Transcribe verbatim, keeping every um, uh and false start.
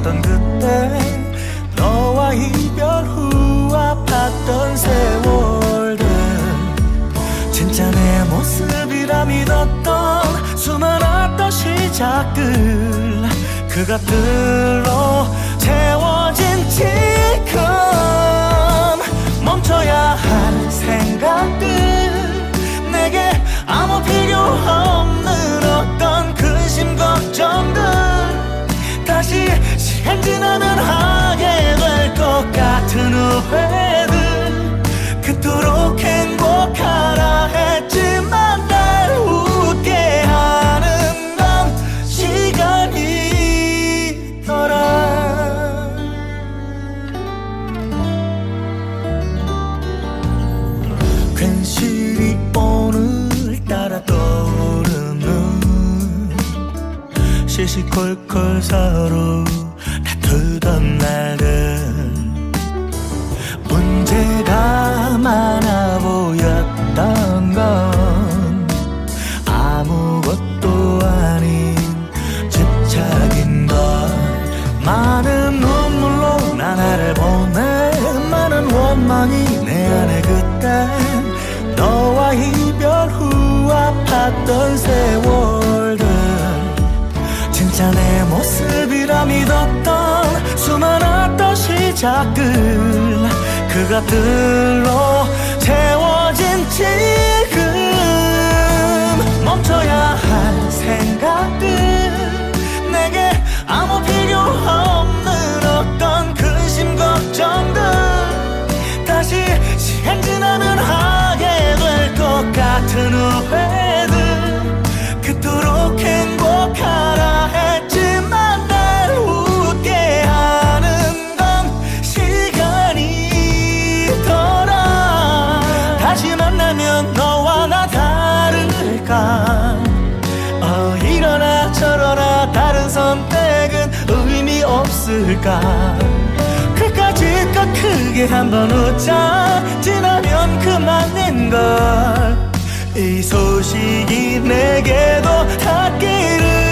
힘들었던 그때 너와 이별 후 아팠던 세월들 진짜 내 모습이라 믿었던 수많았던 시작들 그것들로 채워진 지금 멈춰야 할 생각들 내게 아무 필요 없는 어떤 근심 걱정들 다시 시간 지나면 하게 될 것 같은 후회들 그토록 행복하라 했지만 날 웃게 하는 건 시간이더라. 괜시리 오늘따라 떠오르는 시시콜콜 서로 다투던 날들 문제가 많아 보였던 건 아무것도 아닌 집착인 것 많은 눈물로 나날을 보내 많은 원망이 내 안에 그땐 너와 이별 후 아팠던 세월들 진짜 내 모습이라 믿었던 수많았던 시작들 그것들로 채워진 지금 멈춰야 할 생각들 내게 아무 필요 없는 어떤 근심 걱정들 다시 시간 지나면 하게 될 것 같은 후회들 그토록 행복하라 했지만 날 웃게 하는 건 시간이더라. 다시 만나면 너와 나 다를까 어, 이러나 저러나 다른 선택은 의미 없을까 그까짓것 크게 한번 웃자 지나면 그만인걸 이 소식이 내게도 닿기를